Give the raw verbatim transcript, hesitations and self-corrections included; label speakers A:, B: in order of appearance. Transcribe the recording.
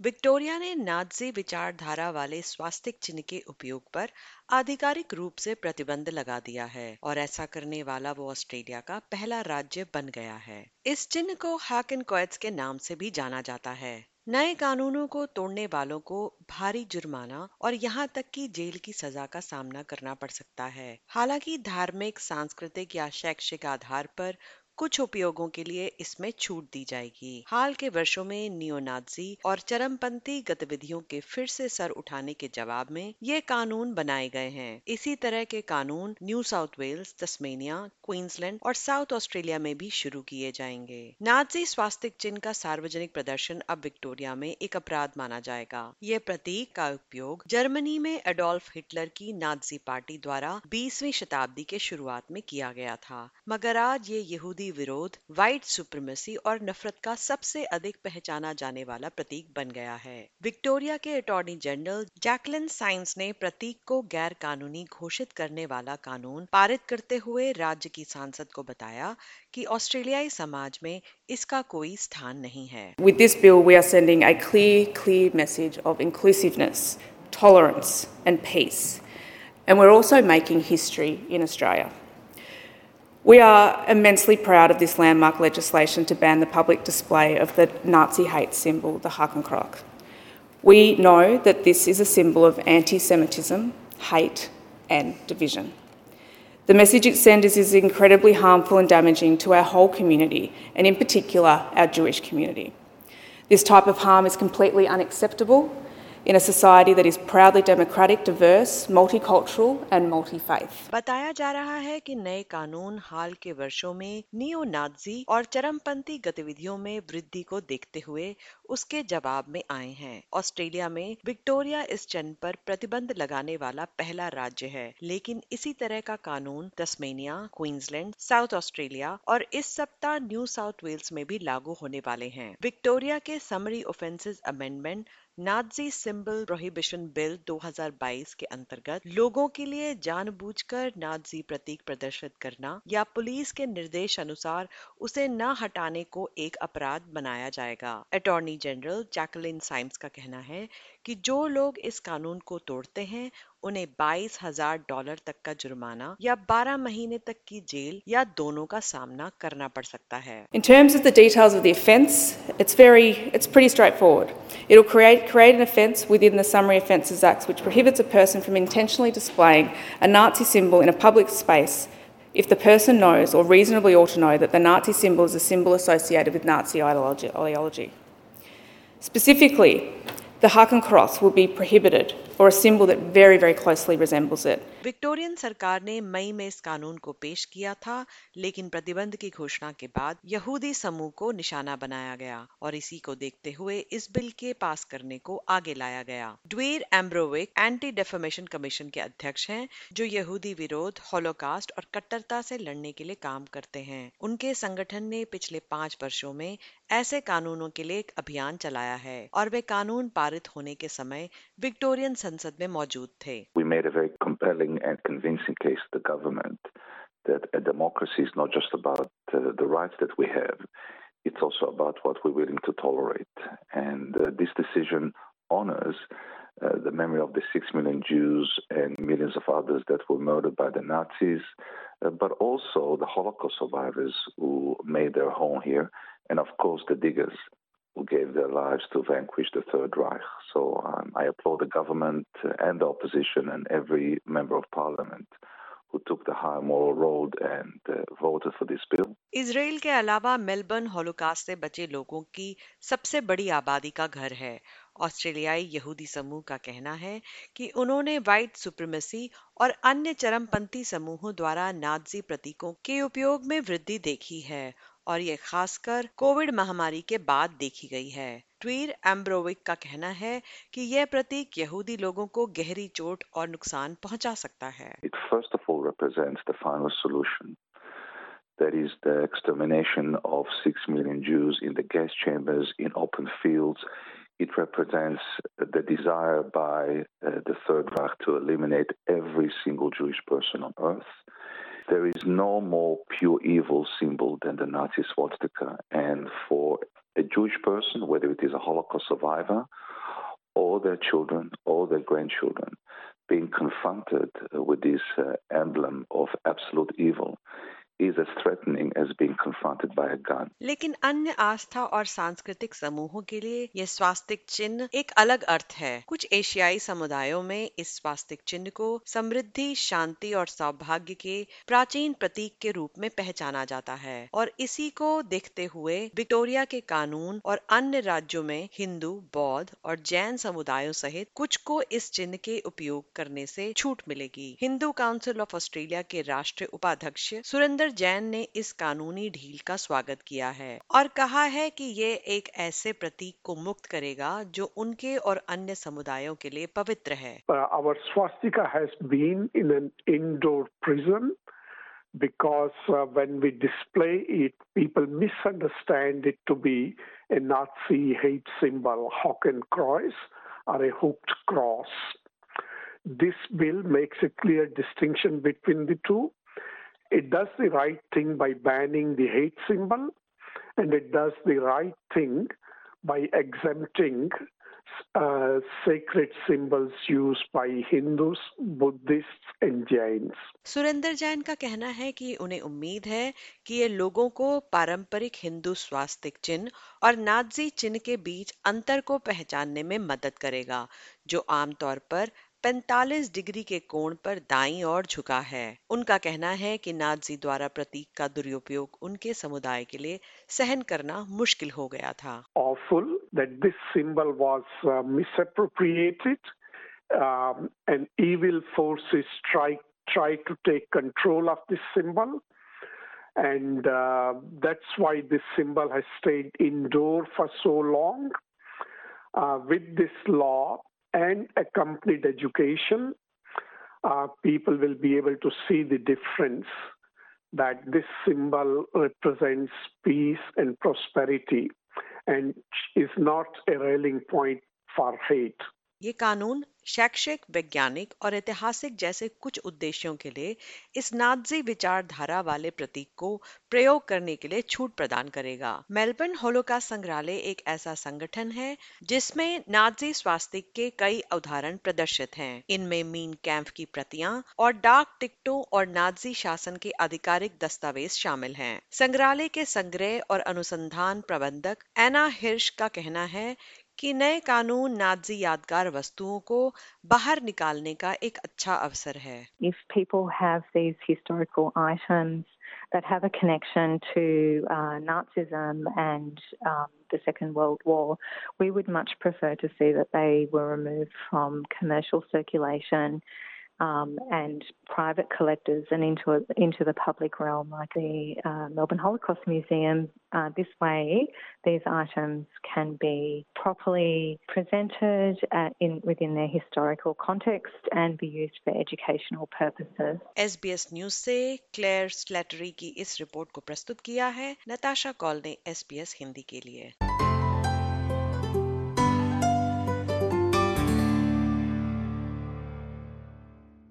A: Victoria ने Nazi विचारधारा वाले स्वास्तिक चिन्ह के उपयोग पर आधिकारिक रूप से प्रतिबंध लगा दिया है और ऐसा करने वाला वो ऑस्ट्रेलिया का पहला राज्य बन गया है। इस चिन्ह को हाकिन कोएट्स के नाम से भी जाना जाता है। नए कानूनों को तोड़ने वालों को भारी जुर्माना और यहाँ तक कि जेल की सजा का सामना करना पड़ सकता है। हालांकि धार्मिक, सांस्कृतिक या शैक्षिक आधार पर कुछ उपयोगों के लिए इसमें छूट दी जाएगी। हाल के वर्षों में नियोनाजी और चरमपंथी गतिविधियों के फिर से सर उठाने के जवाब में ये कानून बनाए गए हैं। इसी तरह के कानून New South Wales, Tasmania, Queensland और साउथ ऑस्ट्रेलिया में भी शुरू किए जाएंगे। नाजी स्वास्तिक चिन्ह का सार्वजनिक प्रदर्शन अब विक्टोरिया में एक अपराध माना जाएगा। ये प्रतीक का उपयोग जर्मनी में एडोल्फ हिटलर की नाजी पार्टी द्वारा बीसवीं शताब्दी के शुरुआत में किया गया था, मगर आज ये यहूदी विरोध, व्हाइट सुप्रीमेसी और नफरत का सबसे अधिक पहचाना जाने वाला प्रतीक बन गया है। विक्टोरिया के अटॉर्नी जनरल जैकलिन साइंस ने प्रतीक को गैर कानूनी घोषित करने वाला कानून पारित करते हुए राज्य की सांसद को बताया कि ऑस्ट्रेलियाई समाज में इसका कोई स्थान नहीं है।
B: With this bill, we are sending a clear, clear message of inclusiveness, tolerance and peace. And we're also making history in Australia. We are immensely proud of this landmark legislation to ban the public display of the Nazi hate symbol, the Hakenkreuz. We know that this is a symbol of anti-Semitism, hate and division. The message it sends is incredibly harmful and damaging to our whole community, and in particular, our Jewish community. This type of harm is completely unacceptable in a society that is proudly democratic, diverse, multicultural and multi-faith.
A: बताया जा रहा है कि नए कानून हाल के वर्षों में नियो नाजी और चरमपंथी गतिविधियों में वृद्धि को देखते हुए उसके जवाब में आए हैं। ऑस्ट्रेलिया में विक्टोरिया इस चिन्ह पर प्रतिबंध लगाने वाला पहला राज्य है, लेकिन इसी तरह का कानून तस्मेनिया, क्वींसलैंड, साउथ ऑस्ट्रेलिया और इस सप्ताह न्यू साउथ वेल्स में भी लागू होने वाले हैं। विक्टोरिया के summary offences amendment Nazi symbol prohibition bill दो हज़ार बाईस के अंतर्गत लोगों के लिए जानबूझकर नाजी प्रतीक प्रदर्शित करना या पुलिस के निर्देश अनुसार उसे न हटाने को एक अपराध बनाया जाएगा। अटॉर्नी जनरल जैकलिन साइम्स का कहना है कि जो लोग इस कानून को तोड़ते हैं उन्हें बाईस हजार डॉलर तक का जुर्माना या बारह महीने तक की जेल या दोनों का सामना करना पड़ सकता है।
B: In terms of the details of the offence, it's very, it's pretty straightforward. It'll create create an offence within the Summary Offences Act which prohibits a person from intentionally displaying a Nazi symbol in a public space if the person knows or reasonably ought to know that the Nazi symbol is a symbol associated with Nazi ideology. Specifically, the Hakenkreuz will be prohibited, or a symbol that very, very closely resembles it.
A: Victorian सरकार ने मई में इस कानून को पेश किया था, लेकिन प्रतिबंध की घोषणा के बाद यहूदी समूह को निशाना बनाया गया और इसी को देखते हुए इस बिल के पास करने को आगे लाया गया। ड्वेर एम्ब्रोविक एंटी डेफेमेशन कमीशन के अध्यक्ष हैं, जो यहूदी विरोध, हॉलोकास्ट और कट्टरता से लड़ने के लिए काम करते हैं। उनके संगठन ने पिछले पांच वर्षों में ऐसे कानूनों के लिए एक अभियान चलाया है और वे कानून पारित होने के समय विक्टोरियन संसद में मौजूद थे।
C: We made a very compelling and convincing case to the government that a democracy is not just about uh, the rights that we have, it's also about what we're willing to tolerate. And uh, this decision honors uh, the memory of the six million Jews and millions of others that were murdered by the Nazis, uh, but also the Holocaust survivors who made their home here, and of course the diggers who gave their lives to vanquish the Third Reich. So um, I applaud the government and the opposition and every member of parliament who took the high moral road and uh, voted for this bill.
A: Israel के अलावा Melbourne holocaust से बचे लोगों की सबसे बड़ी आबादी का घर है। ऑस्ट्रेलियाई यहूदी समूह का कहना है कि उन्होंने व्हाइट सुप्रीमेसी और अन्य चरमपंथी समूहों द्वारा नाजी प्रतीकों के उपयोग में वृद्धि देखी है और ये खासकर कोविड महामारी के बाद देखी गई है। ट्वीर एम्ब्रोविक का कहना है कि यह प्रतीक यहूदी लोगों को गहरी चोट और नुकसान पहुंचा सकता है।
C: It first of all represents the final solution. That is the extermination of six million Jews in the gas chambers in open fields. It represents the desire by uh, the Third Reich to eliminate every single Jewish person on earth. There is no more pure evil symbol than the Nazi swastika. And for a Jewish person, whether it is a Holocaust survivor all their children, all their grandchildren being confronted with this uh, emblem of absolute evil is as threatening as being confronted by a gun.
A: लेकिन अन्य आस्था और सांस्कृतिक समूहों के लिए यह स्वास्तिक चिन्ह एक अलग अर्थ है। कुछ एशियाई समुदायों में इस स्वास्तिक चिन्ह को समृद्धि, शांति और सौभाग्य के प्राचीन प्रतीक के रूप में पहचाना जाता है और इसी को देखते हुए विक्टोरिया के कानून और अन्य राज्यों में हिंदू, बौद्ध और जैन समुदायों सहित कुछ को इस चिन्ह के उपयोग करने से छूट मिलेगी। हिंदू काउंसिल ऑफ ऑस्ट्रेलिया के राष्ट्रीय उपाध्यक्ष सुरेंद्र जैन ने इस कानूनी ढील का स्वागत किया है और कहा है कि ये एक ऐसे प्रतीक को मुक्त करेगा जो उनके और अन्य समुदायों के लिए पवित्र है।
D: Our swastika has been in an indoor prison because uh, when we display it, people misunderstand it to be a Nazi hate symbol, Hakenkreuz, or a hooked cross. This bill makes a clear distinction between the two. It does the right thing by banning the hate symbol, and it does the right thing by exempting uh, sacred symbols used by Hindus, Buddhists, and Jains.
A: Surendra Jain का कहना है कि उन्हें उम्मीद है कि ये लोगों को पारंपरिक हिंदू स्वास्तिक चिन्ह और नाजी चिन्ह के बीच अंतर को पहचानने में मदद करेगा, जो आमतौर पर पैंतालीस डिग्री के कोण पर दाईं ओर झुका है। उनका कहना है कि नाजी द्वारा प्रतीक का दुरुपयोग उनके समुदाय के लिए सहन करना मुश्किल हो गया था।
D: Awful that this symbol was uh, misappropriated um, and evil forces try try to take control of this symbol, and uh, that's why this symbol has stayed indoor for so long. Uh, with this law and accompanied education, uh, people will be able to see the difference that this symbol represents peace and prosperity and is not a rallying point for hate.
A: ये कानून शैक्षिक, वैज्ञानिक और ऐतिहासिक जैसे कुछ उद्देश्यों के लिए इस नाजी विचारधारा वाले प्रतीक को प्रयोग करने के लिए छूट प्रदान करेगा। मेलबर्न होलोकॉस्ट संग्रहालय एक ऐसा संगठन है जिसमें नाजी स्वास्तिक के कई उदाहरण प्रदर्शित हैं। इनमें मीन कैंप की प्रतियां और डाक टिकटों और नाजी शासन के आधिकारिक दस्तावेज शामिल हैं। संग्रहालय के संग्रह और अनुसंधान प्रबंधक एना हिर्श का कहना है कि नए कानून नाजी यादगार वस्तुओं को बाहर निकालने का एक अच्छा अवसर है।
E: If people have these historical items that have a connection to uh, Nazism and um, the Second World War, we would much prefer to see that they were removed from commercial circulation Um, and private collectors and into into the public realm, like the uh, Melbourne Holocaust Museum. Uh, this way, these items can be properly presented uh, in within their historical context and be used for educational purposes.
A: S B S news से Claire Slattery की इस report को प्रस्तुत किया है नताशा कॉल ने S B S Hindi के लिए।